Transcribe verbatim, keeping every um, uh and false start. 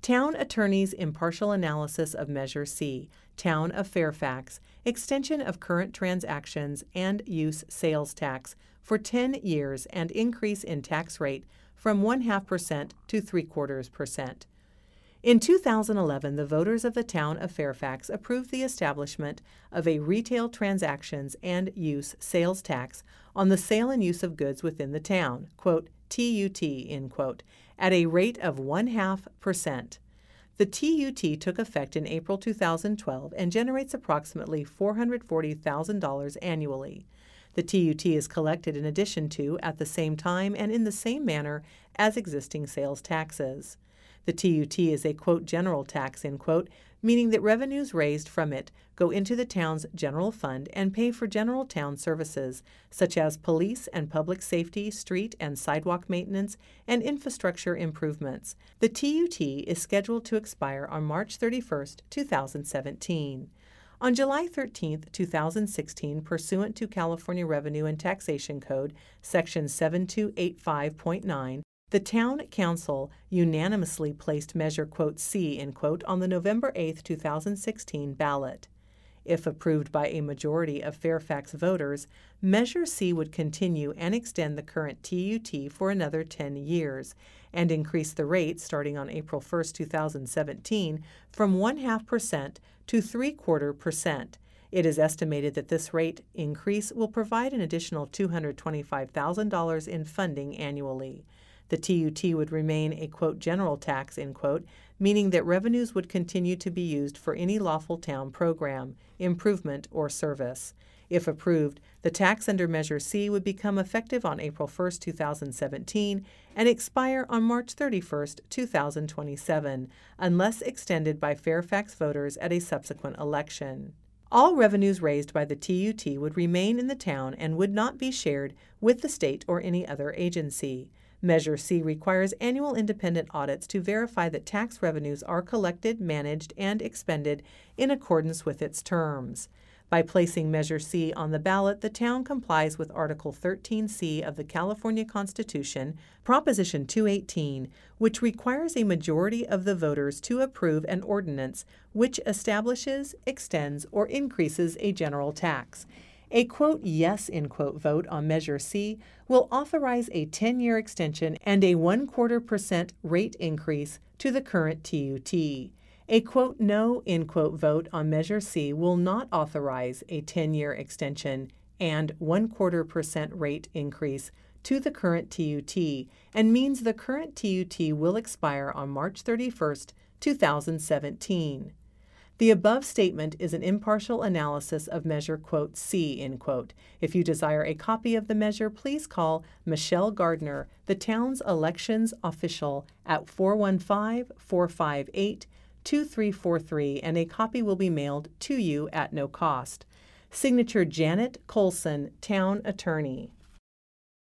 Town Attorney's Impartial Analysis of Measure C, Town of Fairfax, Extension of Current Transactions and Use Sales Tax for ten years and increase in tax rate from one half percent to three quarters percent. In two thousand eleven, the voters of the Town of Fairfax approved the establishment of a Retail Transactions and Use Sales Tax on the sale and use of goods within the town, quote, T U T, end quote, at a rate of one half percent. The T U T took effect in April two thousand twelve and generates approximately four hundred forty thousand dollars annually. The T U T is collected in addition to, at the same time, and in the same manner as existing sales taxes. The T U T is a, quote, general tax, end quote, meaning that revenues raised from it go into the town's general fund and pay for general town services, such as police and public safety, street and sidewalk maintenance, and infrastructure improvements. The T U T is scheduled to expire on March thirty-first, two thousand seventeen. On July thirteenth, two thousand sixteen, pursuant to California Revenue and Taxation Code, Section seven two eight five point nine, the Town Council unanimously placed Measure, quote, C, end quote, on the November eighth, two thousand sixteen ballot. If approved by a majority of Fairfax voters, Measure C would continue and extend the current T U T for another ten years and increase the rate starting on April first, two thousand seventeen from one half percent to three quarter percent. It is estimated that this rate increase will provide an additional two hundred twenty-five thousand dollars in funding annually. The T U T would remain a, quote, general tax, end quote, meaning that revenues would continue to be used for any lawful town program, improvement, or service. If approved, the tax under Measure C would become effective on April first, two thousand seventeen and expire on March thirty-first, two thousand twenty-seven, unless extended by Fairfax voters at a subsequent election. All revenues raised by the T U T would remain in the town and would not be shared with the state or any other agency. Measure C requires annual independent audits to verify that tax revenues are collected, managed, and expended in accordance with its terms. By placing Measure C on the ballot, the town complies with Article thirteen C of the California Constitution, Proposition two eighteen, which requires a majority of the voters to approve an ordinance which establishes, extends, or increases a general tax. A, quote, yes, end quote, vote on Measure C will authorize a ten-year extension and a one-quarter percent rate increase to the current T U T. A, quote, no, end quote, vote on Measure C will not authorize a ten-year extension and one-quarter percent rate increase to the current T U T and means the current T U T will expire on March thirty-first, two thousand seventeen. The above statement is an impartial analysis of Measure, quote, C, end quote. If you desire a copy of the measure, please call Michelle Gardner, the town's elections official, at four one five, four five eight, two three four three, and a copy will be mailed to you at no cost. Signature Janet Colson, Town Attorney.